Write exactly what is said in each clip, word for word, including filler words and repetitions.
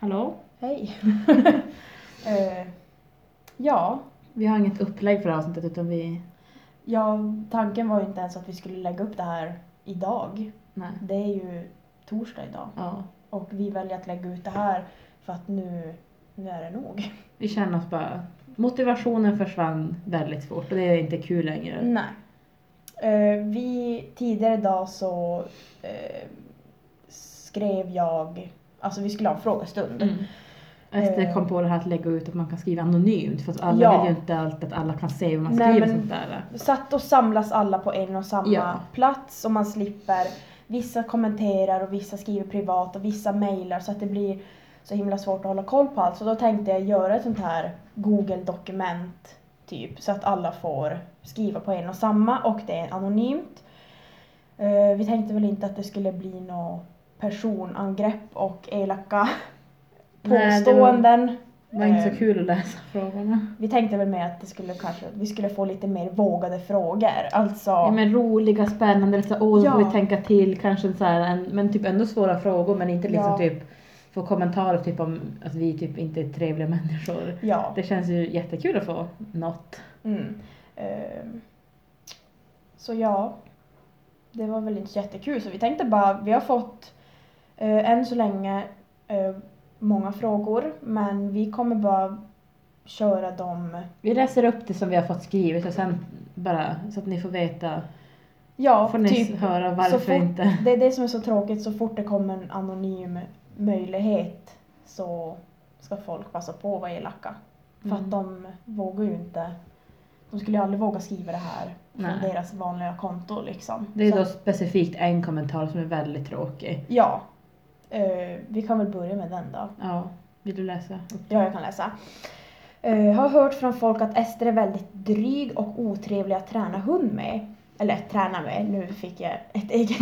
Hallå? Hej. uh, ja. Vi har inget upplägg för avsnittet utan vi... Ja, tanken var ju inte ens att vi skulle lägga upp det här idag. Nej. Det är ju torsdag idag. Ja. Och vi väljer att lägga ut det här för att nu, nu är det nog. Vi känner oss bara... Motivationen försvann väldigt fort och det är inte kul längre. Nej. Uh, vi tidigare idag så uh, skrev jag... Alltså vi skulle ha en frågestund. Mm. Ester kom på det här att lägga ut att man kan skriva anonymt. För att alla Ja. vill ju inte alltid att alla kan se vad man Nej, skriver men sånt där. Satt och samlas alla på en och samma Ja. plats och man slipper, vissa kommenterar och vissa skriver privat och vissa mejlar så att det blir så himla svårt att hålla koll på allt. Så då tänkte jag göra ett sånt här Google-dokument typ så att alla får skriva på en och samma och det är anonymt. Uh, vi tänkte väl inte att det skulle bli något personangrepp och elaka Nej, påståenden. Det var inte så Eh, kul att läsa frågorna. Vi tänkte väl med att det skulle kanske, vi skulle få lite mer vågade frågor. Alltså, Ja, men roliga, spännande, lite så, åh, Ja. får vi tänka till, kanske så här, en, men typ ändå svåra frågor, men inte liksom Ja. typ få kommentarer typ om att vi typ inte är trevliga människor. ja. Det känns ju jättekul att få något. Mm. Ehm, så ja, det var väl inte så jättekul. Så vi tänkte bara, vi har fått uh, än så länge uh, många frågor. Men vi kommer bara köra dem. Vi läser upp det som vi har fått skrivet och sen bara så att ni får veta. Ja, Får ni typ. höra varför så fort, inte. Det är det som är så tråkigt. Så fort det kommer en anonym möjlighet så ska folk passa på att vara elaka. För Mm. att de vågar ju inte. De skulle ju aldrig våga skriva det här från Nej. deras vanliga konto liksom. Det är Så då att- specifikt en kommentar som är väldigt tråkig. Ja. Eh, vi kan väl börja med den då. Ja, vill du läsa upp? Ja, jag kan läsa. Uh, har hört från folk att Ester är väldigt dryg och otrevlig att träna hund med. Eller träna med, nu fick jag ett eget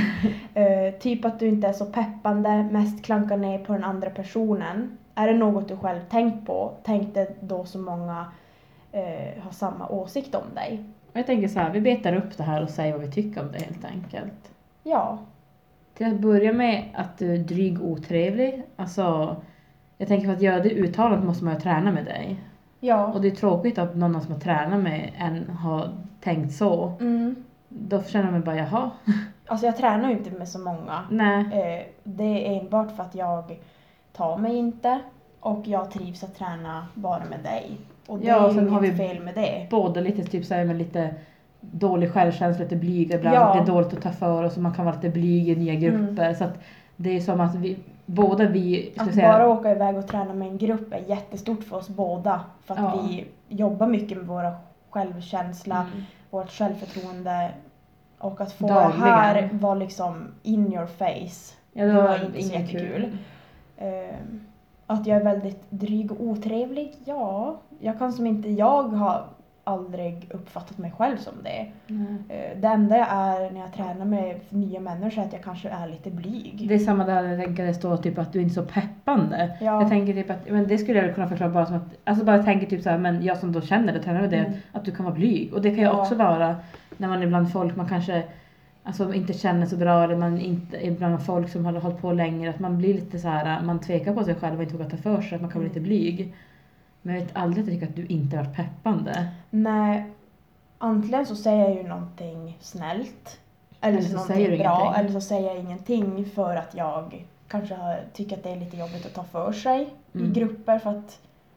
uh, Typ att du inte är så peppande, mest klankar ner på den andra personen. Är det något du själv tänkt på? Tänkte då så många uh, har samma åsikt om dig? Och jag tänker så här, vi betar upp det här och säger vad vi tycker om det helt enkelt. Ja. Till att börja med att du är dryg och otrevlig. Alltså, jag tänker för att göra det uttalat måste man ju träna med dig. Ja. Och det är tråkigt att någon som har tränat med en har tänkt så. Mm. Då känner man bara, jaha. Alltså jag tränar ju inte med så många. Nej. Eh, det är enbart för att jag tar mig inte och jag trivs att träna bara med dig. Och det Ja, och är sen inget har vi fel med det. Båda lite typ så här med lite dålig självkänsla, lite blyga ibland. Ja. Det är dåligt att ta för oss och man kan vara lite blyg i nya grupper. Mm. Så att det är som att vi, båda vi, ska Att säga, bara åka iväg och träna med en grupp är jättestort för oss båda. För att Ja. vi jobbar mycket med våra självkänsla, Mm. vårt självförtroende. Och att få Dagligen. det här var liksom in your face. Ja, det det var, var inte så inget jättekul. kul. Eh, att jag är väldigt dryg och otrevlig, ja. Jag kan som inte, jag har aldrig uppfattat mig själv som det. Nej. Eh, det enda jag är när jag tränar med nya människor är att jag kanske är lite blyg. Det är samma där jag tänker det står typ att du är inte är så peppande. Ja. Jag tänker typ att, men det skulle jag kunna förklara bara som att, alltså bara tänker typ så här, men jag som då känner det och tränar med det, Mm. att du kan vara blyg. Och det kan ju Ja. också vara när man är bland folk man kanske alltså inte känner så bra eller man inte är bland folk som har hållit på längre, att man blir lite så här, man tvekar på sig själv och inte vågar ta för sig, att man kan bli lite blyg. Men jag vet aldrig att jag tycker att du inte har varit peppande. Nej, antingen så säger jag ju någonting snällt. Eller, Eller så så någonting säger du bra. ingenting. Eller så säger jag ingenting för att jag kanske har, tycker att det är lite jobbigt att ta för sig Mm. i grupper. För att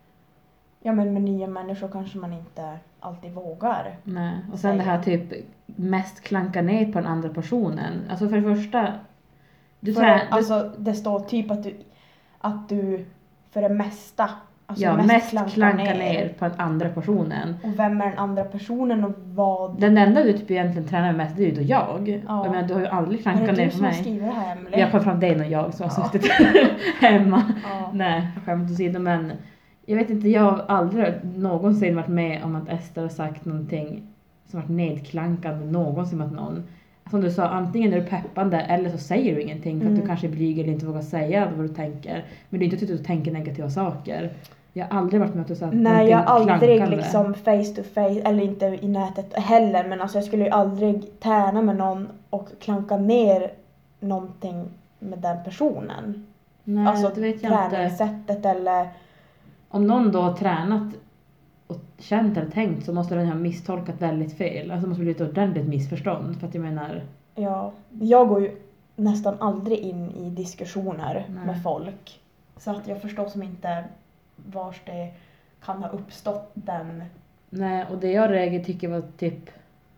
ja, men med nya människor kanske man inte alltid vågar. Nej. Och sen det här typ mest klanka ner på den andra personen. Alltså för det första, du För, trä- du alltså det står typ att du, att du för det mesta alltså ja, mest klanka ner. på den andra personen. Och vem är den andra personen och vad... Den enda du typ egentligen tränar med mest, det är ju då jag. Ja. Jag menar, du har ju aldrig är klankat det ner du på som har mig. skrivit det här, Emelie? Jag kom fram till dig och jag som har Ja. suttit hemma. Ja. Nej, skämt åsido, men jag vet inte, jag har aldrig någonsin varit med om att Ester har sagt någonting som varit nedklankande någonsin mot någon. Som du sa, antingen är du peppande eller så säger du ingenting för att Mm. du kanske är blyg eller inte vågar säga vad du tänker. Men det är inte att du tänker negativa saker. Jag har aldrig varit med om att du sagt Nej, jag har någonting aldrig klankande. liksom face to face, eller inte i nätet heller, men alltså jag skulle ju aldrig träna med någon och klanka ner någonting med den personen. Nej, alltså det vet jag inte. träningssättet eller... Om någon då har tränat och känt eller tänkt så måste den ha misstolkat väldigt fel. Alltså det måste bli ett ordentligt missförstånd. För att jag menar... Ja, jag går ju nästan aldrig in i diskussioner Nej. med folk. Så att jag förstår som inte vars det kan ha uppstått den... Nej, och det jag reagerade tycker var typ...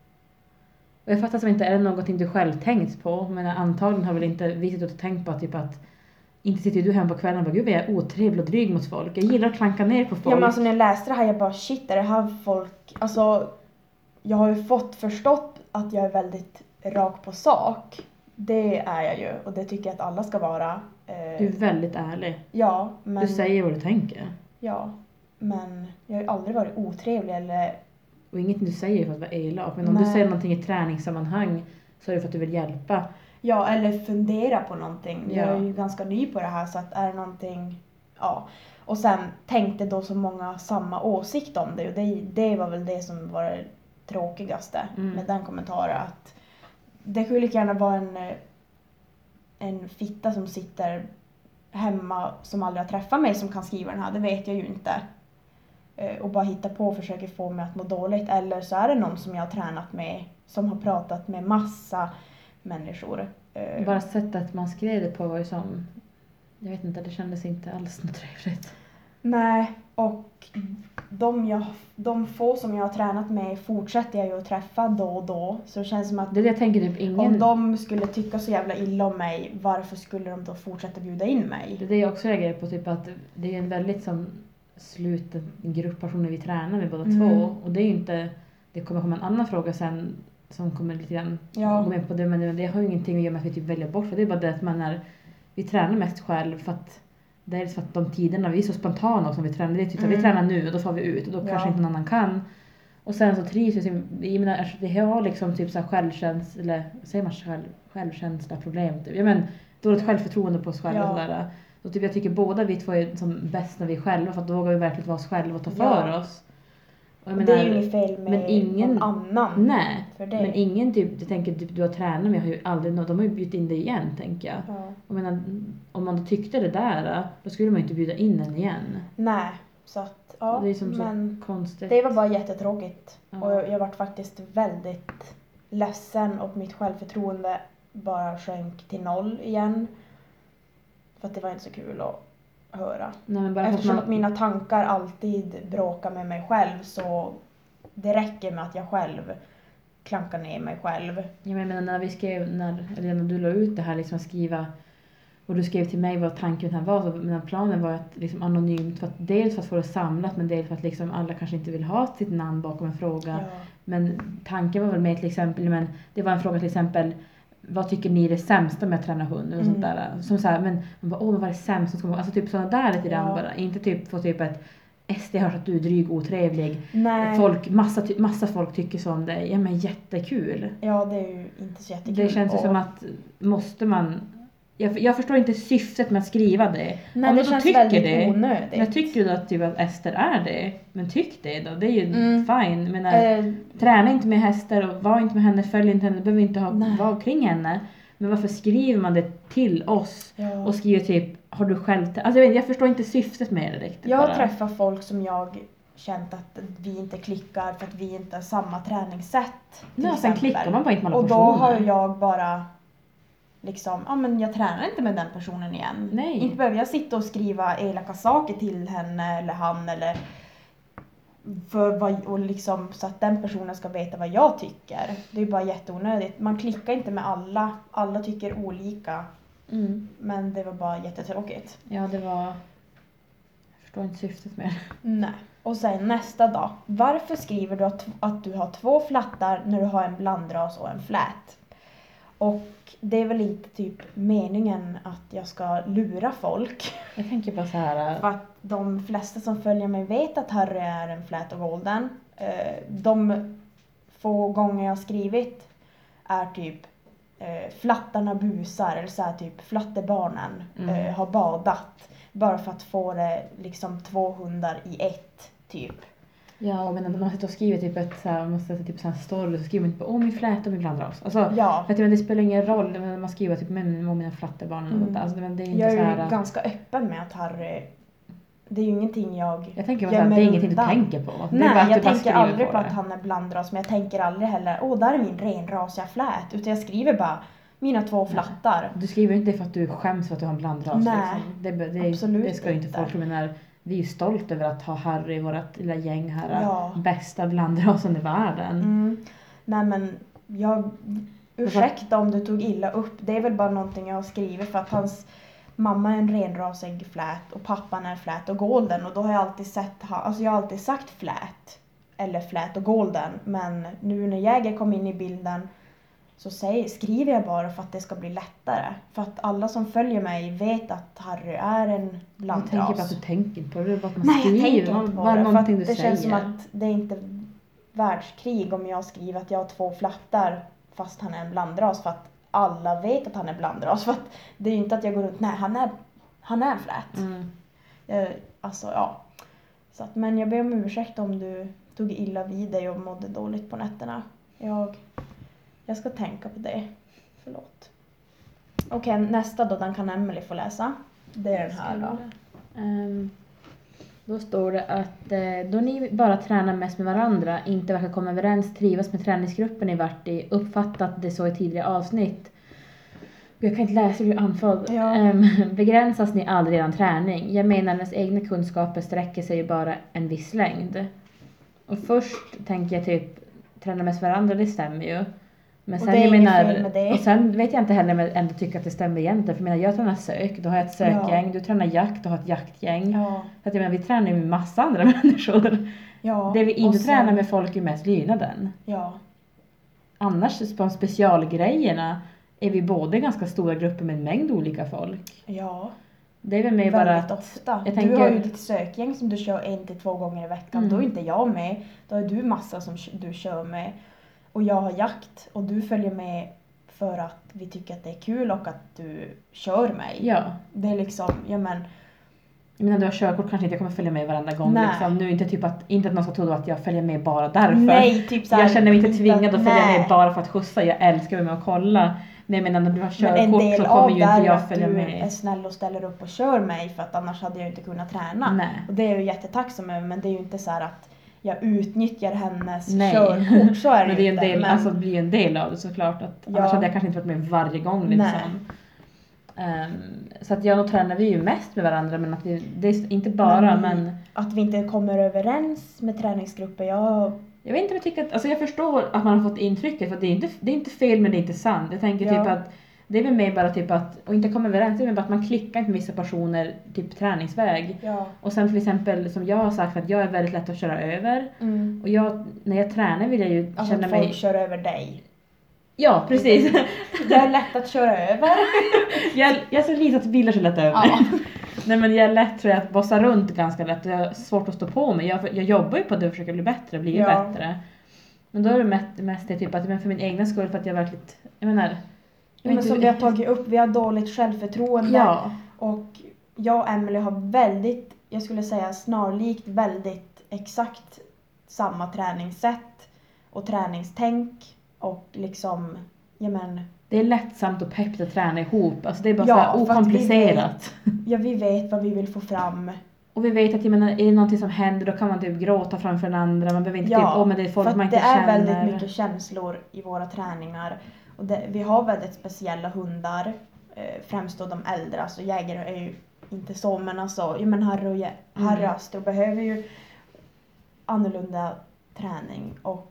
Och jag fattar som inte, är det någonting du själv tänkt på? Men antagligen har väl inte vi suttit och tänkt på typ att... Inte sitter du hemma på kvällen och bara, gud vad jag är otrevlig och dryg mot folk. Jag gillar att klanka ner på folk. Ja, men alltså när jag läste det här, jag bara shit, är det här folk... Alltså, jag har ju fått förstått att jag är väldigt rak på sak. Det är jag ju, och det tycker jag att alla ska vara. Eh, Du är väldigt ärlig. ja, men... Du säger vad du tänker. Ja, men jag har ju aldrig varit otrevlig eller... Och inget du säger för att vara elak. Men om Nej. du säger någonting i träningssammanhang så är det för att du vill hjälpa. Ja, eller fundera på någonting. Ja. Jag är ju ganska ny på det här, så att är det någonting... Ja. Och sen tänkte då så många samma åsikt om det. Och det, det var väl det som var det tråkigaste Mm. med den kommentaren. Att det skulle lika gärna vara en, en fitta som sitter hemma som aldrig har träffat mig som kan skriva den här. Det vet jag ju inte. Eh, Och bara hitta på och försöker få mig att må dåligt. Eller så är det någon som jag har tränat med som har pratat med massa människor. Eh, Bara sättet man skrev det på var ju som... Jag vet inte, det kändes inte alls något trevligt. Nej, och de, jag, de få som jag har tränat med fortsätter jag ju att träffa då och då. Så det känns som att Det är det jag tänker typ ingen... om de skulle tycka så jävla illa om mig, varför skulle de då fortsätta bjuda in mig? Det är det jag också reagerar på, typ att det är en väldigt som sluten grupp personer vi tränar med båda Mm. två. Och det är ju inte... Det kommer komma en annan fråga sen som kommer lite grann Ja. gå med på det. Men det, det har ju ingenting att göra med att vi typ väljer bort. För det är bara det att man är... Vi tränar mest själv för att... Det är för att de tiderna, vi är så spontana också när vi tränar. Det är typ så att vi Mm. tränar nu och då får vi ut och då Ja. kanske inte någon annan kan. Och sen så trivs vi, jag menar, alltså, vi har liksom typ så här självkänsla, eller säger man själv, självkänsla problem typ. Jag menar, dåligt självförtroende på oss själva Ja. och sådär. Så typ jag tycker båda vi två är som bäst när vi är själva, för att då vågar vi verkligen vara oss själva och ta för Ja. oss. Och jag Och det är ju menar, inget fel med men ingen- någon annan. nej, För det. men ingen typ, jag tänker typ du har tränat med har ju aldrig, de har ju bjudit in dig igen tänker jag. Ja. Jag menar, om man då tyckte det där, då skulle man ju inte bjuda in en igen. Nej, så att ja, Det är som men så konstigt. det var bara jättetråkigt. Ja. Och jag, jag var faktiskt väldigt ledsen och mitt självförtroende bara sjönk till noll igen. För att det var inte så kul att höra. Nej, men bara för att Eftersom man, att mina tankar alltid bråkar med mig själv, så det räcker med att jag själv klankar ner mig själv. jag menar när vi skrev, när, eller när du la ut det här liksom att skriva, och du skrev till mig vad tanken här var, så men planen var att liksom anonymt, för att, dels för att få det samlat, men dels för att liksom alla kanske inte vill ha sitt namn bakom en fråga. Ja. Men tanken var väl med till exempel, men det var en fråga till exempel, vad tycker ni är det sämsta med att träna hund? Och Mm. sånt där. Som så här, men man bara, åh men vad är det sämsta? som ska- Alltså typ sådana där lite grann Ja. bara. Inte typ få typ ett, S D har hört att du är dryg, otrevlig. Nej. Folk, massa, ty- massa folk tycker så om dig. Ja men jättekul. Ja, det är ju inte så jättekul. Det känns ju Och- som att, måste man... Jag, jag förstår inte syftet med att skriva det. Nej, Om det du då känns tycker väldigt det, onödigt. Men tycker du att, typ, att Ester är det, men tyck det då. Det är ju Mm. fine. Men, Eh, träna inte med hästar och var inte med henne, följ inte henne, du behöver inte ha, Nej. vara kring henne. Men varför skriver man det till oss ja. och skriver typ, har du själv... Alltså jag, vet, inte, jag förstår inte syftet med det riktigt. Jag har bara. träffat folk som jag känt att vi inte klickar för att vi inte har samma träningssätt. till Nej, sen exempel. klickar man bara inte med alla Och då personer. har jag bara liksom, ja men jag tränar inte med den personen igen. Nej. Inte behöver jag sitta och skriva elaka saker till henne eller han eller för vad, och liksom så att den personen ska veta vad jag tycker. Det är bara jätteonödigt. Man klickar inte med alla. Alla tycker olika. Mm. Men det var bara jättetråkigt. Ja, det var... Jag förstår inte syftet med det. Nej. Och sen nästa dag. Varför skriver du att, att du har två flattar när du har en blandras och en flät? Och det är väl inte typ meningen att jag ska lura folk. Jag tänker bara så här... För att de flesta som följer mig vet att Harry är en flät och golden. Eh, De få gånger jag har skrivit är typ eh, flattarna busar eller så här typ flattebarnen Mm. eh, har badat. Bara för att få det liksom två hundar i ett typ. Ja, men när man sitter och skriver typ ett så här, man måste sätta typ så här story så skriver man inte på åh min fläta och min blandras. Alltså, Ja. för att men det spelar ingen roll när man skriver typ men om mina flatterbarn och Mm. sånt där. Alltså, men det är inte Jag så är här. ju ganska öppen med att Harry, det är ju ingenting jag Jag tänker bara så här, gömmer det är ingenting undan. du tänker på. Det är Nej, bara att jag du bara tänker skriver aldrig på, på att det. han är blandras, men jag tänker aldrig heller, åh där är min renrasiga flät. Utan jag skriver bara mina två Nej. flattar. Du skriver inte för att du skäms för att du har en blandras. Nej, liksom. det, det, absolut det ska ju inte inte. folk. Jag menar, vi är ju stolta över att ha Harry i vårt lilla gäng här. Ja. Bästa blandrasen i världen. Mm. Nej men, jag, ursäkta om du tog illa upp. Det är väl bara någonting jag har skrivit för att hans mamma är en renrasig flät och pappan är flät och golden. Och då har jag alltid sett, alltså jag har alltid sagt flät. Eller flät och golden. Men nu när Jäger kom in i bilden så säger, skriver jag bara för att det ska bli lättare. För att alla som följer mig vet att Harry är en Jag blandras. tänker bara att du tänker på det. Det är bara att man Nej, jag skriver. tänker Man- inte på bara det. För någonting att du det säger. känns som att det är inte världskrig om jag skriver att jag har två flattar fast han är en blandras. För att alla vet att han är blandras. För att det är ju inte att jag går runt, nej han är, han är en flät. Mm. Jag, alltså ja. Så att, men jag ber om ursäkt om du tog illa vid dig och mådde dåligt på nätterna. Jag, jag ska tänka på det. Förlåt. Okej, nästa då, den kan Emily få läsa. Det är den här då. Um, då står det att eh, då ni bara tränar mest med varandra, inte verkar komma överens, trivas med träningsgruppen ni varit i, uppfattat det så i tidigare avsnitt. Jag kan inte läsa hur anfall. Ja. Ehm, begränsas ni aldrig redan träning? Jag menar, ens egna kunskaper sträcker sig ju bara en viss längd. Och först tänker jag typ träna med varandra, det stämmer ju. Men Och sen det är jag inget menar, fel med det. och sen vet jag inte heller om jag ändå tycker att det stämmer egentligen. För jag menar, jag tränar sök, då har jag ett sökgäng, Ja. du tränar jakt, då har ett jaktgäng. Ja. Så att jag menar, vi tränar ju med massa andra människor. Ja. Det vi och inte sen- tränar med folk är mest lydnaden. Ja. Annars på specialgrejerna är vi både ganska stora grupper med en mängd olika folk. Ja. Det är väl mer bara Väldigt att ofta. jag Du tänker- har ju ditt sökgäng som du kör en till två gånger i veckan. Mm. Då är inte jag med. Då är du massa som du kör med. Och jag har jakt. Och du följer med för att vi tycker att det är kul och att du kör mig. ja. Det är liksom, ja men. Jag menar, du har körkort kanske inte jag kommer följa med varenda gång. Nej. Liksom. Nu är inte typ att, inte att någon ska tro att jag följer med bara därför. Nej, typ så här, Jag känner mig inte tvingad att följa nej. med bara för att skjutsa. Jag älskar att vara med och kolla. Men jag menar, när du har Men en körkort del så av kommer ju det inte är jag att följa du med. är snäll och ställer upp och kör mig. För att annars hade jag inte kunnat träna. Nej. Och det är jag ju jättetacksam över. Men det är ju inte så här att jag utnyttjar hennes Nej. körkort. Så är det Men det är ju en inte. del, Men- alltså det blir ju en del av det såklart. Att Ja. Annars hade jag kanske inte varit med varje gång liksom. Um, så att jag och tränar vi ju mest med varandra, men att vi, det är inte bara Men- men Att vi inte kommer överens med träningsgrupper. Jag, jag vet inte vad jag tycker att, alltså jag förstår att man har fått intrycket, för det är inte, det är inte fel men det är inte sant. Jag tänker Ja. typ att det är väl mer bara typ att, och inte komma överens, det är väl bara att man klickar inte med vissa personer typ träningsväg. ja. Och sen till exempel som jag har sagt att jag är väldigt lätt att köra över. Mm. Och jag, när jag tränar vill jag ju Alltså känna att folk mig... kör över dig. Ja, precis. Jag är lätt att köra över. jag, jag är så lite att bilar så lätt över Ja. mig. Nej men jag är lätt tror jag att bossa runt ganska lätt. Jag har svårt att stå på mig. Jag, jag jobbar ju på att det försöker bli bättre, bli Ja. bättre. Men då är det mest, mest det typ att men för min egna skull, för att jag verkligen, jag menar... Jag Men vet som inte- vi har tagit upp, vi har dåligt självförtroende. Ja, Och jag och Emily har väldigt, jag skulle säga snarlikt väldigt exakt samma träningssätt och träningstänk. Och liksom, ja men, det är lättsamt och peppigt att träna ihop. Alltså det är bara Ja, så här för att vi okomplicerat. ja vi vet vad vi vill få fram. Och vi vet att jag menar, är det någonting som händer då kan man typ gråta framför den andra. Man behöver inte Ja, typ, åh men det är folk för man att inte det är känner. väldigt mycket känslor i våra träningar. Och det, vi har väldigt speciella hundar. Eh, främst då de äldre. Alltså Jäger är ju inte så, men alltså, ja men Harry och, Jä- Mm. Harry och Astro behöver ju annorlunda träning. Och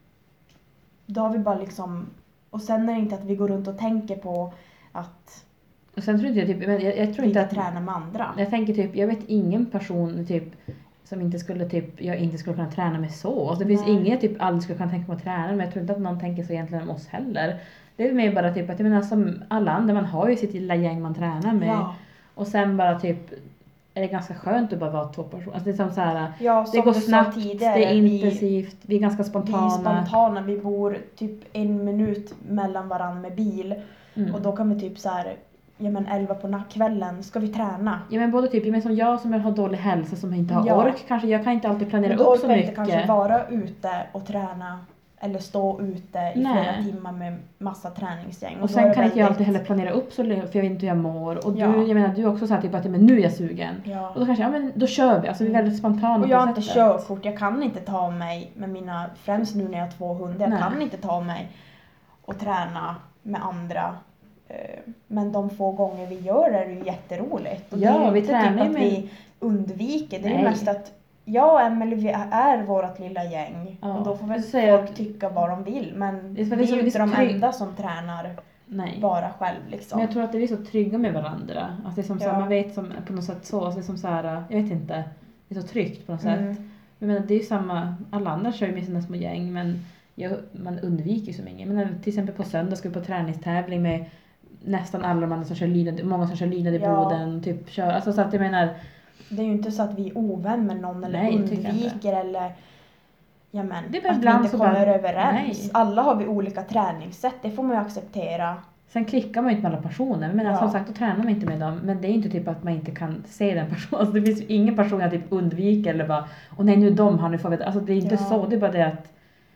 då har vi bara liksom, och sen är det inte att vi går runt och tänker på att Och sen tror inte jag typ, men jag, jag tror vi inte inte att... tränar med andra. Jag tänker typ, jag vet ingen person typ som inte skulle typ, jag inte skulle kunna träna med så. Alltså, det finns Nej. ingen jag typ aldrig skulle kunna tänka mig att träna, men jag tror inte att någon tänker så egentligen om oss heller. Det är mer bara typ att jag menar som alla andra, man har ju sitt lilla gäng man tränar med. Ja, Och sen bara typ är det ganska skönt att bara vara två personer. Alltså det är som så här, ja det som går du sa snabbt, tidigare, det är vi- intensivt, vi är ganska Vi är spontana. spontana, vi bor typ en minut mellan varandra med bil. Mm. Och då kan vi typ så här ja men elva på nattkvällen, ska vi träna? Ja men både typ, men som jag som har dålig hälsa, som inte har Ja. ork, kanske jag kan inte alltid planera Men du upp så orkar mycket. inte kanske vara ute och träna eller stå ute i Nej. flera timmar med massa träningsgäng. Och då sen är det kan inte jag väldigt- alltid heller planera upp så länge, för jag vet inte hur jag mår. Och du, Ja. jag menar, du också sa typ att men nu är jag sugen. Ja. Och då kanske, ja men då kör vi. Alltså vi är väldigt spontana Och jag har på inte sättet. körkort, jag kan inte ta mig med mina, främst nu när jag har två hundar, jag Nej. kan inte ta mig och träna med andra. Eh, Men de få gånger vi gör det är det ju jätteroligt. Och Ja, det är ju vi inte tränar typ ju att med- vi undviker, det är ju Nej. mest att jag och Emelie vi är vårt lilla gäng. Ja. Och då får väl Jag säger folk tycka vad de vill. Men Det är vi så- är det är så- ju det är inte så de trygg- enda som tränar Nej. bara själv liksom. Men jag tror att det är så trygga med varandra. Alltså det är som så här, Ja. man vet som på något sätt så. Alltså det är som så här, jag vet inte. Det är så tryggt på något sätt. Mm. Jag menar, det är ju samma, alla andra kör ju med sina små gäng, men jag, man undviker ju så mycket. Men till exempel på söndag ska vi på träningstävling med nästan alla de andra som kör lydnad, många som kör lydnad i Ja. Boden, typ kör, alltså så att jag menar, Det är ju inte så att vi är ovän med någon eller Nej, tycker jag inte. undviker eller ja, men, Det är bara att vi ibland inte så kommer bara- överens. Nej. Alla har vi olika träningssätt, det får man ju acceptera. sen klickar man ju inte med alla personer, men Ja. som sagt då tränar man inte med dem, men det är inte typ att man inte kan se den personen, alltså det finns ju ingen person jag typ undviker eller bara, och nej nu är de här, nu får vi, alltså det är inte Ja. så, det är bara det att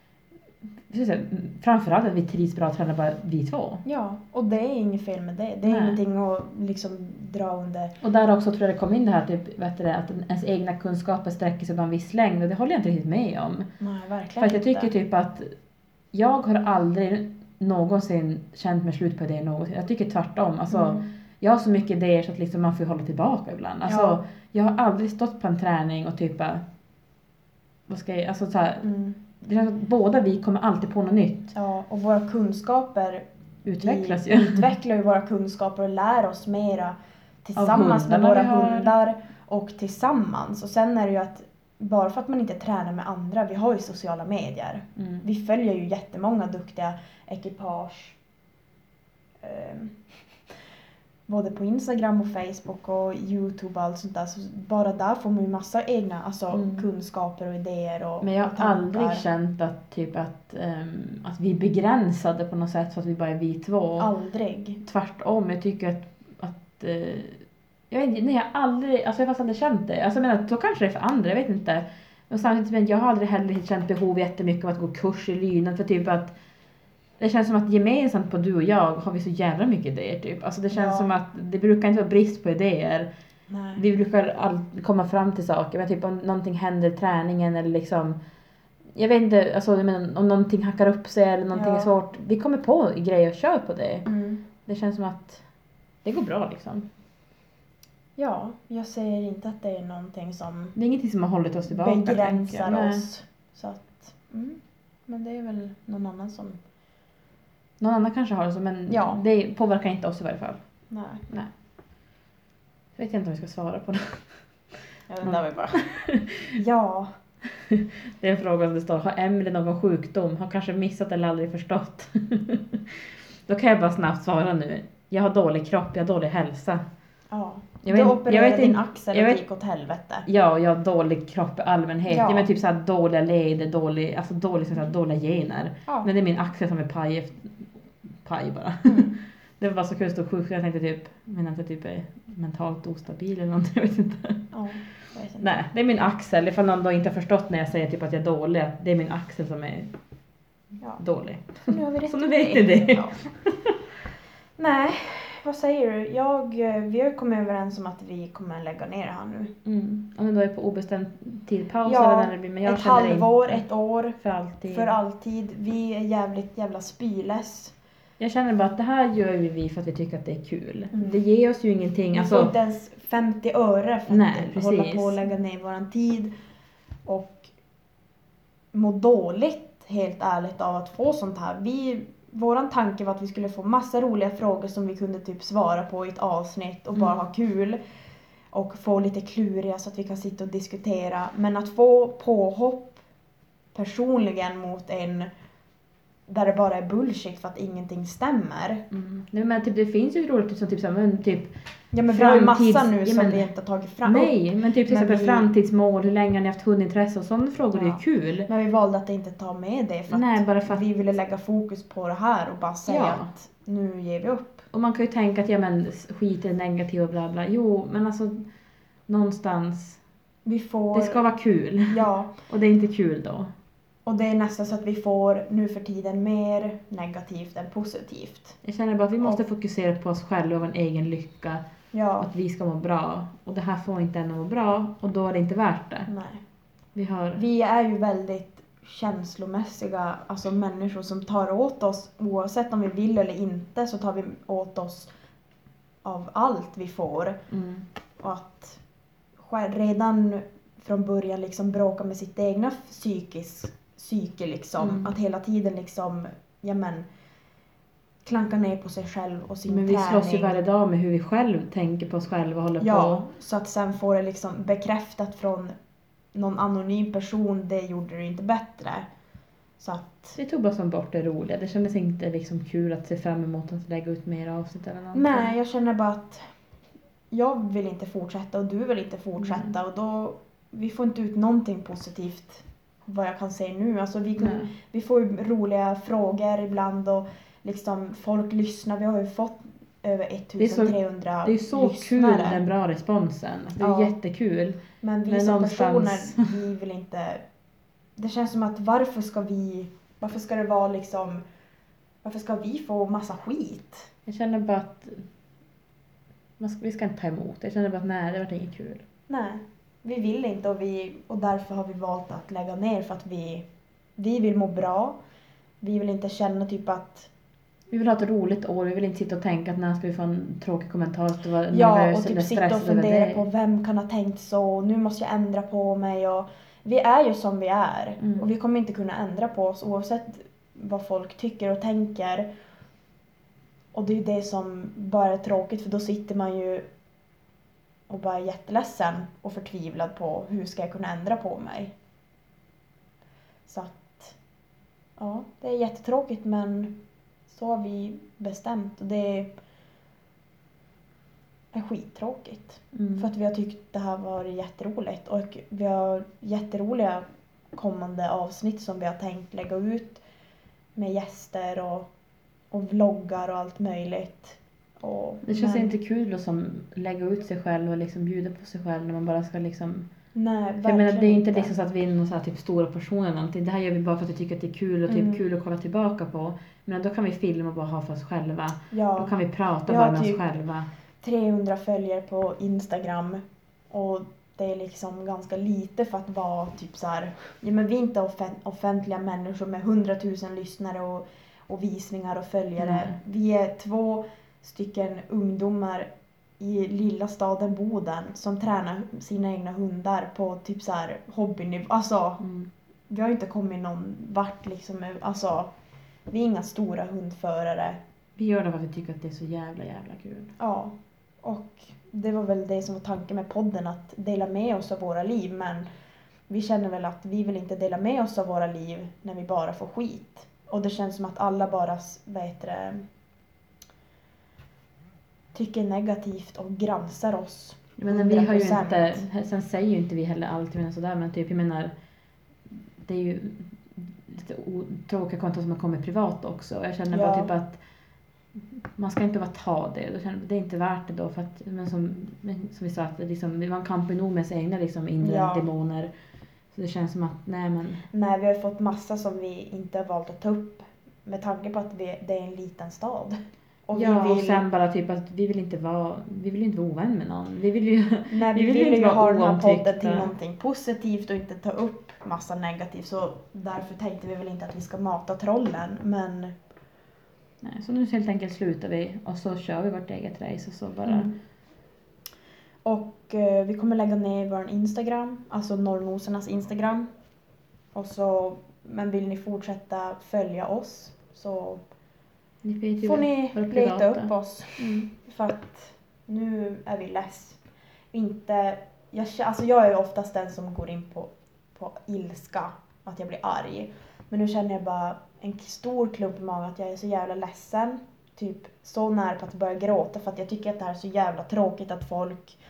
jag ska säga, framförallt att vi trivs bra att träna bara vi två. Ja, och det är inget fel med det. Det är Nej. ingenting att liksom dra under. Och där också tror jag det kom in det här typ, vet du det, att ens egna kunskaper sträcker sig bara en viss längd, och det håller jag inte riktigt med om. Nej, verkligen För att jag inte. tycker typ att jag har aldrig någonsin känt mig slut på det någonsin. Jag tycker tvärtom. Alltså, Mm. jag har så mycket idéer så att liksom man får hålla tillbaka ibland. Alltså, Ja. jag har aldrig stått på en träning och typ bara, vad ska jag, alltså så här, Mm. det känns att båda vi kommer alltid på något nytt. Ja, och våra kunskaper Utvecklas vi ju. utvecklar ju våra kunskaper och lär oss mera tillsammans med hundarna våra vi har. hundar och tillsammans. Och sen är det ju att bara för att man inte tränar med andra, vi har ju sociala medier. Mm. Vi följer ju jättemånga duktiga ekipage. Eh, både på Instagram och Facebook och YouTube och allt sånt där. Så bara där får man ju massa egna alltså, Mm. kunskaper och idéer och Men jag och har tankar. aldrig känt att, typ att, ehm, att vi är begränsade på något sätt för att vi bara är vi två. Aldrig. Tvärtom, jag tycker att, att eh, jag vet inte, nej jag har aldrig, alltså jag har faktiskt aldrig känt det. Alltså jag menar, så kanske det är för andra, jag vet inte. Men samtidigt, men jag har aldrig heller känt behov jättemycket av att gå kurs i lydnad, för typ att det känns som att gemensamt på du och jag har vi så jävla mycket idéer typ. Alltså det känns Ja. som att det brukar inte vara brist på idéer. Nej. Vi brukar alltid komma fram till saker, men typ om någonting händer i träningen eller liksom, jag vet inte, alltså jag menar, om någonting hackar upp sig eller någonting Ja. är svårt, vi kommer på grejer och kör på det. Mm. Det känns som att det går bra liksom. Ja, jag säger inte att det är någonting som Det är ingenting som har hållit oss tillbaka. tänker begränsar jag. Nej. oss. Så att, mm. Men det är väl någon annan som... Någon annan kanske har det så, men Ja. det påverkar inte oss i varje fall. Nej. Nej. Jag vet inte om vi ska svara på det. Ja, det där var bara... ja. Det är en fråga som det står, har Emelie någon sjukdom? Har kanske missat eller aldrig förstått? Då kan jag bara snabbt svara nu. Jag har dålig kropp, jag har dålig hälsa. Ja. Jag Du vet- opererade jag vet din inte- axel jag och vet- gick åt helvete. Ja, jag har dålig kropp i allmänhet. Ja. Jag menar typ så här dåliga leder, dålig, alltså dålig, så här, dåliga gener. Ja. Men det är min axel som är paj, efter- paj bara. Mm. Det var bara så kul att stå sjuk. Jag tänkte typ, men att jag typ är mentalt ostabil eller någonting, jag vet inte. Ja, jag vet inte. Nej, det är min axel. Ifall någon då inte har förstått när jag säger typ att jag är dålig, att det är min axel som är Ja. dålig. Så nu har vi rätt Så nu i vet ni det. Ja. Nej, vad säger du? Jag, eh, vi har kommit överens om att vi kommer lägga ner det här nu. Mm. Om det då är på obestämd tid, paus Ja, eller när det blir, men jag ett känner halvår, inte. ett år, För alltid. för alltid. Vi är jävligt jävla spyless. Jag känner bara att det här gör ju vi för att vi tycker att det är kul. Mm. Det ger oss ju ingenting. Vi får Alltså, inte ens femtio öre för Nej, att hålla precis. på och lägga ner våran tid. Och må dåligt, helt ärligt, av att få sånt här. Vi, våran tanke var att vi skulle få massa roliga frågor som vi kunde typ svara på i ett avsnitt och bara Mm. ha kul. Och få lite kluriga så att vi kan sitta och diskutera. Men att få påhopp personligen mot en där det bara är bullshit för att ingenting stämmer. mm. Nej, men typ, det finns ju roligt som typ, så här, men typ Ja, men vi har ju massa Framtids- nu ja, som men- vi inte har tagit fram. nej, men typ till Men exempel vi- framtidsmål, hur länge har ni haft hundintresse och sådana frågor, det Ja. är kul. Men vi valde att inte ta med det för att, Nej, bara för att- vi ville lägga fokus på det här och bara säga Ja. att nu ger vi upp. och man kan ju tänka att ja men skit är negativ och bla bla. Jo, men alltså någonstans. Vi får... Det ska vara kul. Ja. Och det är inte kul då. Och det är nästan så att vi får nu för tiden mer negativt än positivt. Jag känner bara att vi måste och, fokusera på oss själva och vår egen lycka. Ja. Att vi ska må bra. Och det här får inte ännu må bra. Och då är det inte värt det. Nej. Vi har... Vi är ju väldigt känslomässiga, alltså människor som tar åt oss, oavsett om vi vill eller inte, så tar vi åt oss av allt vi får. Mm. Och att redan från början liksom bråka med sitt egna psykis, psyke liksom. Mm. Att hela tiden liksom, ja men, klanka ner på sig själv och sin Men vi träning. slåss ju varje dag med hur vi själv tänker på oss själva och håller Ja, på. så att sen få det liksom bekräftat från någon anonym person, det gjorde det inte bättre. Så att... Vi tog bara som bort det roliga. Det kändes inte liksom kul att se fram emot att lägga ut mer avsnitt eller någonting. Nej, jag känner bara att jag vill inte fortsätta och du vill inte fortsätta. Mm. Och då, vi får inte ut någonting positivt vad jag kan säga nu. Alltså vi, kan, vi får ju roliga frågor ibland och liksom folk lyssnar. Vi har ju fått över ettusentrehundra Det är så lyssnare. kul, den bra responsen. Det är Ja. jättekul. Men vi Men som någonstans- personer, vi vill inte... Det känns som att varför ska vi... Varför ska det vara liksom... Varför ska vi få massa skit? Jag känner bara att man ska, vi ska inte ta emot. Jag känner bara att nej, det var inget kul. Nej, vi vill inte och, vi, och därför har vi valt att lägga ner för att vi, vi vill må bra. Vi vill inte känna typ att... Vi vill ha ett roligt år. Vi vill inte sitta och tänka att när ska vi få en tråkig kommentar så vara Ja, nervös och eller typ sitta och stressad över fundera det. på vem kan ha tänkt så. Nu måste jag ändra på mig. Och vi är ju som vi är. Mm. Och vi kommer inte kunna ändra på oss oavsett vad folk tycker och tänker. Och det är det som bara är tråkigt, för då sitter man ju och bara är jätteledsen och förtvivlad på hur ska jag kunna ändra på mig. Så att, ja, det är jättetråkigt, men så har vi bestämt och det är skittråkigt. Mm. För att vi har tyckt det här var jätteroligt och vi har jätteroliga kommande avsnitt som vi har tänkt lägga ut med gäster och, och vloggar och allt möjligt. Och, Det känns men, inte kul att som lägga ut sig själv och liksom bjuda på sig själv när man bara ska liksom... Nej, Jag verkligen menar, det är inte liksom så att vi är någon så här typ stora personer eller någonting. Det här gör vi bara för att vi tycker att det är kul och typ Mm. kul att kolla tillbaka på. Men då kan vi filma och bara ha för oss själva. Ja, Då kan vi prata Vi bara har med typ- oss själva. trehundra följare på Instagram och det är liksom ganska lite för att vara typ så här. Ja, men vi är inte offen- offentliga människor med hundratusen lyssnare och, och visningar och följare. Nej. Vi är två stycken ungdomar i lilla staden Boden som tränar sina egna hundar på typ så här hobbynivå. Alltså, Mm. vi har ju inte kommit någon vart liksom. Alltså, vi är inga stora hundförare. Vi gör det för att vi tycker att det är så jävla jävla kul. Ja, och det var väl det som var tanken med podden, att dela med oss av våra liv. Men vi känner väl att vi vill inte dela med oss av våra liv när vi bara får skit. Och det känns som att alla bara, vet det, tycker negativt och granskar oss. Men vi har ju hundra inte, procent. sen säger ju inte vi heller alltid men sådär, men typ jag menar, det är ju lite o- tråkiga konton som har kommit privat också. Och jag känner bara Ja. typ att man ska inte bara ta det. Då känner, det är inte värt det då för att, men som, men som vi sa, att det liksom, man kampen nog med sina egna liksom inre Ja. demoner. Så det känns som att, nej men, Nej, vi har fått massa som vi inte har valt att ta upp med tanke på att vi, det är en liten stad. Och ja, vi och vill, sen bara typ att vi vill inte vara, vi vill inte vara ovän med någon. Vi vill ju, nej, vi vi vill vill inte ju vara ha den här podden oomtyckta. till någonting positivt och inte ta upp massa negativt. Så därför tänkte vi väl inte att vi ska mata trollen. Men nej, så nu helt enkelt slutar vi och så kör vi vårt eget race och så bara, Mm. Och eh, vi kommer lägga ner vår Instagram, alltså Norrnosernas Instagram. Och så, men vill ni fortsätta följa oss så ni vet ju får vad- ni våra leta privata. upp oss. Mm. För att nu är vi less. Inte, jag, kä- alltså jag är ju oftast den som går in på, på ilska, att jag blir arg. Men nu känner jag bara en stor klump i magen att jag är så jävla ledsen. Typ så nära på att börja gråta för att jag tycker att det här är så jävla tråkigt att folk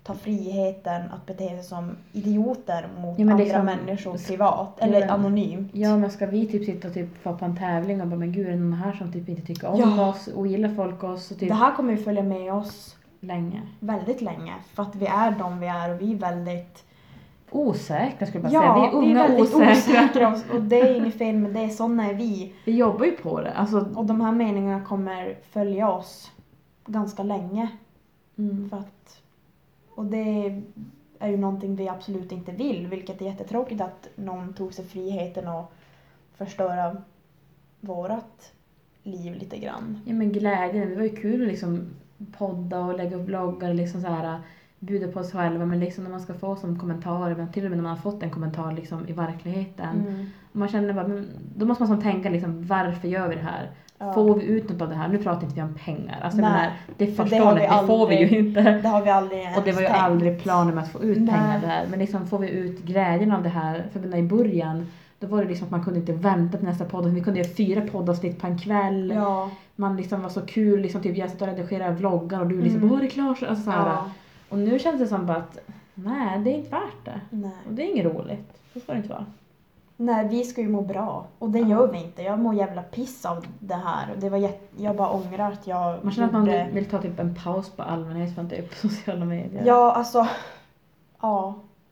ta friheten att bete sig som idioter mot Ja, men andra liksom- människor privat eller men- anonymt. Ja, men ska vi typ sitta och typ få på en tävling och bara, men gud, är det någon här som typ inte tycker om Ja. oss och gillar folk oss och typ Det här kommer ju följa med oss länge. väldigt länge för att vi är de vi är och vi är väldigt Osäkra skulle jag bara ja, säga. Vi är unga väldigt osäkra. osäkra och- och det är inget fel med det, sådana är vi. Vi jobbar ju på det. Alltså, Och de här meningarna kommer följa oss ganska länge. mm. För att, och det är ju någonting vi absolut inte vill, vilket är jättetråkigt att någon tog sig friheten att förstöra vårat liv lite grann. Ja, men glädjen, det var ju kul att liksom podda och lägga upp vloggar och liksom så här bjuda på oss själva, men liksom när man ska få som kommentarer, men till och med när man har fått en kommentar liksom i verkligheten, Mm. man känner bara, men då måste man som tänka liksom, varför gör vi det här? Ja. Får vi ut något av det här? Nu pratar inte vi om pengar. Alltså, Nej, jag menar, det för det förstår har ni, vi det får vi ju aldrig inte. Det har vi aldrig ens Och det var ju tänkt. aldrig planen med att få ut Nej. pengar där. Men liksom får vi ut glädjen av det här. För när i början, då var det liksom att man kunde inte vänta till nästa podd. Vi kunde göra fyra poddavsnitt på en kväll. Ja. Man liksom var så kul, liksom typ jag satt och redigerade vloggar och du liksom, Mm. åh det är klart. Alltså, så här. Ja. Och nu känns det som bara att, nej det är inte värt det. Nej. Och det är inget roligt. Så ska det inte vara. Nej, vi ska ju må bra. Och det Ja. gör vi inte. Jag mår jävla piss av det här. Och det var jätt... Jag bara ångrar att jag Man känner att man gjorde- vill, vill ta typ en paus på allmänhet från typ sociala medier. Ja, alltså... Ja.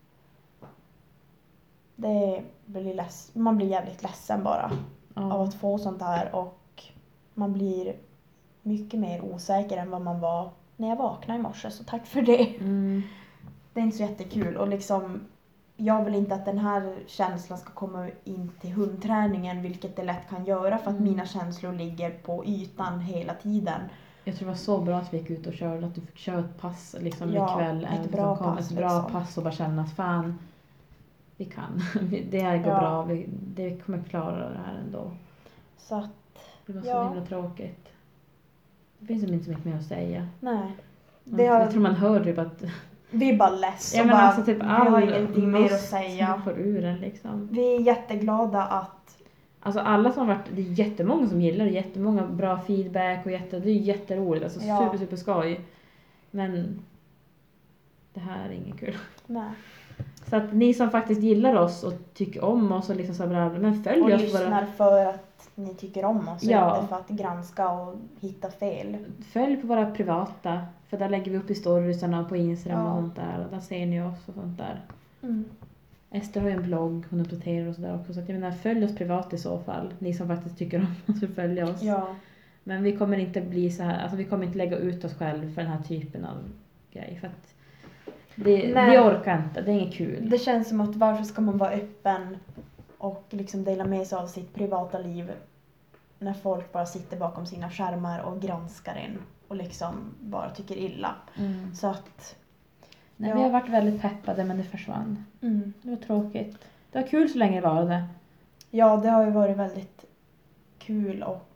Det blir less... Man blir jävligt ledsen bara av Ja. att få sånt här. Och man blir mycket mer osäker än vad man var när jag vaknade i morse. Så tack för det. Mm. Det är inte så jättekul. Och liksom... Jag vill inte att den här känslan ska komma in till hundträningen, vilket det lätt kan göra för att Mm. mina känslor ligger på ytan hela tiden. Jag tror det var så bra att vi gick ut och körde, att du fick köra ett pass liksom Ja, ikväll. ett eh, bra som kom, pass, Ett bra liksom. pass och bara känna att fan, vi kan. Vi- det här går Ja. bra, vi, det kommer klara det här ändå. Så att, Det var så Ja. himla tråkigt. Det finns ju inte så mycket mer att säga. nej. Man, Det har- Jag tror man hör typ att Vi är bara less ja, och men bara, alltså typ vi har all ingenting mer att lust säga. som får ur en liksom. Vi är jätteglada att, Alltså alla som har varit, det är jättemånga som gillar det, jättemånga bra feedback och jätte, det är jätteroligt, alltså Ja. super super skoj. Men det här är inget kul. nej. Så att ni som faktiskt gillar oss och tycker om oss och liksom så bra, men följ Och oss lyssnar våra, för att ni tycker om oss, Ja. inte för att granska och hitta fel. följ på våra privata, för där lägger vi upp i storiesarna och på Instagram Ja. och sånt där, och där ser ni oss och sånt där. Mm. Ester har ju en blogg, hon uppdaterar och sådär också, så att jag menar följ oss privat i så fall, ni som faktiskt tycker om oss och följa oss. Ja. Men vi kommer inte bli så här, alltså vi kommer inte lägga ut oss själv för den här typen av grej, för att det, Nej. vi orkar inte, det är inget kul. Det känns som att varför ska man vara öppen och liksom dela med sig av sitt privata liv när folk bara sitter bakom sina skärmar och granskar en och liksom bara tycker illa. Mm. Så att, Nej, Ja. vi har varit väldigt peppade men det försvann. mm. Det var tråkigt. Det var kul så länge det varade. Ja, det har ju varit väldigt kul och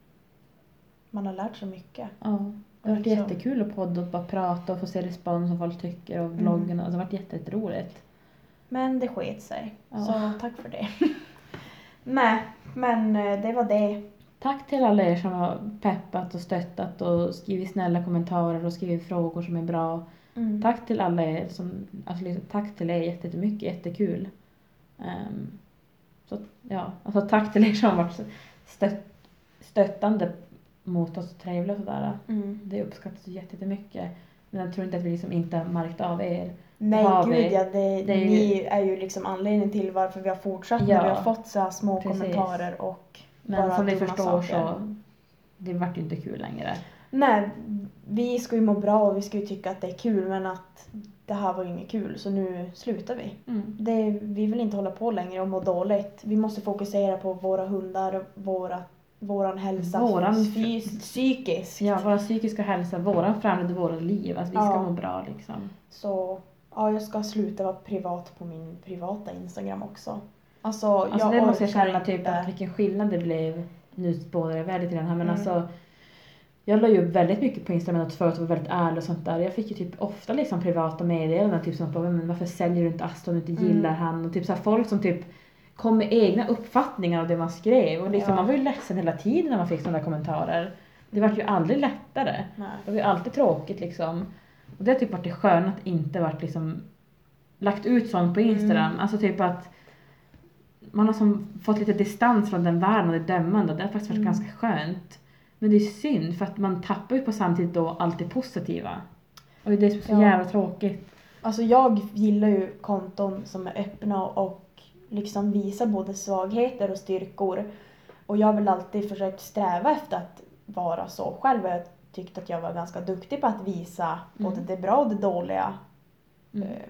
man har lärt sig mycket. Ja. Det har varit Liksom. jättekul att podda och bara prata och få se respons som folk tycker och vloggarna. Det har varit jätte- jätteroligt. Men det sket sig. Ja. Så tack för det. Nej, men eh, det var det. Tack till alla er som har peppat och stöttat och skrivit snälla kommentarer och skrivit frågor som är bra. Mm. Tack till alla er som, alltså liksom, tack till er jättemycket, jättekul. Um, så ja, alltså tack till er som har varit stött, stöttande mot oss och trevliga och sådär. Mm. Det uppskattas jätte- jättemycket. Men jag tror inte att vi liksom inte har märkt av er. Nej, har gud vi. ja. Det, Det är ju- ni är ju liksom anledningen till varför vi har fortsatt Ja. när vi har fått så här små Precis. kommentarer och Men bara som ni dumma förstår saker. så det vart ju inte kul längre. Nej, vi ska ju må bra och vi ska ju tycka att det är kul, men att det här var inget kul så nu slutar vi. Mm. Det, vi vill inte hålla på längre och må dåligt. Vi måste fokusera på våra hundar, våra, våran hälsa, Våran- fys- psykiskt. Ja, vår psykiska hälsa, våran framtid och våra liv. Att vi ska Ja. må bra liksom. Så ja, jag ska sluta vara privat på min privata Instagram också. Alltså, Alltså jag det måste jag orkar känna typ inte. att vilken skillnad det blev. Nu spårar jag väldigt i den här men Mm. alltså. Jag la ju upp väldigt mycket på Instagram och förut var väldigt ärlig och sånt där. Jag fick ju typ ofta liksom privata meddelanden typ som på men varför säljer du inte Aston om du inte Mm. gillar han och typ så här folk som typ kom med egna uppfattningar av det man skrev och liksom Ja. man var ju ledsen hela tiden när man fick sådana kommentarer. Det var ju aldrig lättare. Nej. Det var ju alltid tråkigt liksom. Och det har typ varit det skönt att inte varit liksom lagt ut sånt på Instagram. Mm. Alltså typ att man har som fått lite distans från den världen och det dömande. Det har faktiskt varit Mm. ganska skönt. Men det är synd för att man tappar ju på samtidigt då allt det positiva. Och det är så Ja. jävla tråkigt. Alltså jag gillar ju konton som är öppna och liksom visar både svagheter och styrkor. Och jag har väl alltid försökt sträva efter att vara så. Själv har jag tyckt att jag var ganska duktig på att visa både Mm. det bra och det dåliga. Mm. Eh,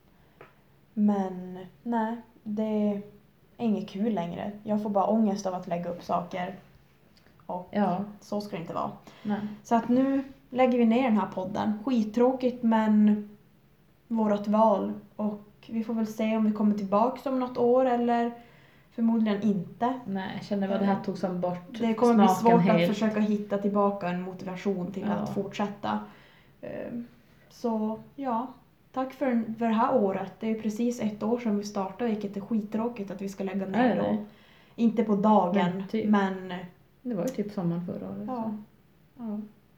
Men nej, det är inget kul längre. Jag får bara ångest av att lägga upp saker. Och Ja, så ska det inte vara. nej. Så att nu lägger vi ner den här podden. Skittråkigt men vårat val. Och vi får väl se om vi kommer tillbaka om något år eller förmodligen inte. Nej, jag känner vad det här tog som bort Det kommer bli smaken svårt helt. att försöka hitta tillbaka en motivation till Ja. att fortsätta. Ehm, Så ja, tack för, för det här året. Det är ju precis ett år sedan vi startade, vilket är skittråkigt att vi ska lägga ner Nej, då. nej. Inte på dagen, Men typ. men Det var ju typ sommaren förra året. ja. Så. Ja.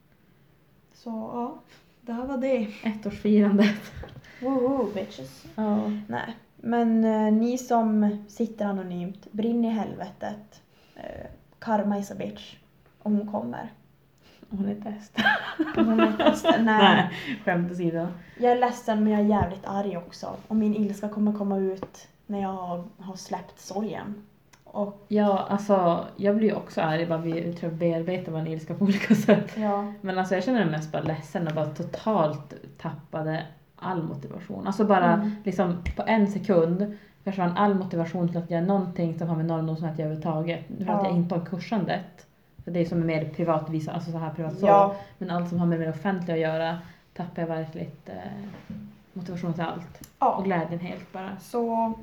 Så ja, det här var det. Ettårsfirandet. Woho bitches. Ja. Nej, men eh, ni som sitter anonymt, brinn i helvetet. Eh, karma is a bitch. Om hon kommer. Hon är bäst. Om hon är ledsen. Nej. Nej, skämt åsido. Jag är ledsen men jag är jävligt arg också. Och min ilska kommer komma ut när jag har, har släppt sorgen. Och Ja, alltså jag blir ju också arg. Bara vi jag tror jag bearbetar man ilska på olika sätt. ja, Men alltså jag känner mig mest bara ledsen och bara totalt tappade all motivation. Alltså bara Mm. liksom på en sekund försvann all motivation till att göra någonting som har med normdosen att göra överhuvudtaget. Nu pratar Ja. jag inte om kursandet. För det är som är mer privat visa, alltså så här privat så. ja, Men allt som har med det offentliga att göra tappar jag verkligen eh, motivation till allt. Och ja. glädjen helt bara. Så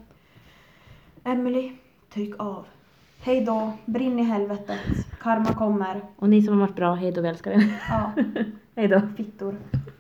Emily, tryck av. Hej då, brinn i helvetet. Karma kommer. Och ni som har varit bra, hej då, vi älskar er. Ja, Hej då. fittor.